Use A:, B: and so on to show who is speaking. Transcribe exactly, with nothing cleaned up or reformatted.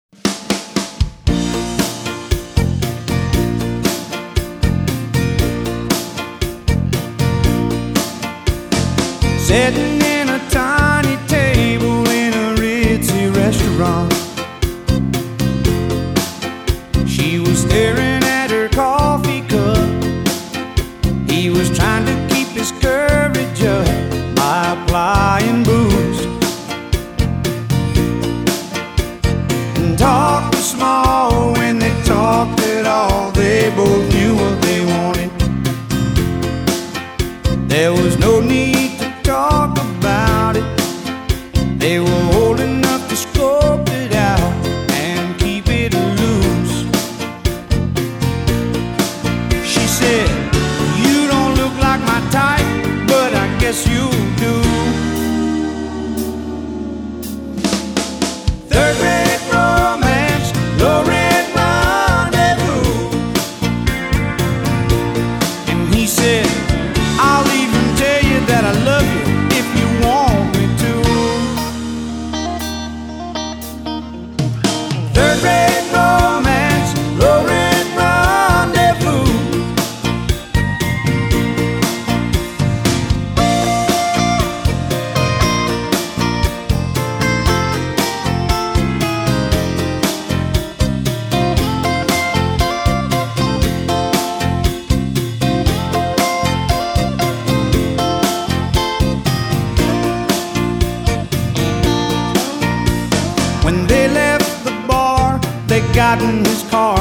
A: Sitting in a tiny table in a ritzy restaurant, she was staring at her coffee cup. He was trying to keep his courage up by applying booze, and talked small when they talked at all. They both knew what they wanted. There was no need to talk about it. They were old enough to scope it out and keep it loose. She said, "You don't look like my type, but I guess you do." Third rate romance, low rent rendezvous. And he said, "I'll even tell you that I love you if you want me to." Third rate romance, low rent rendezvous. When they left the bar, they got in his car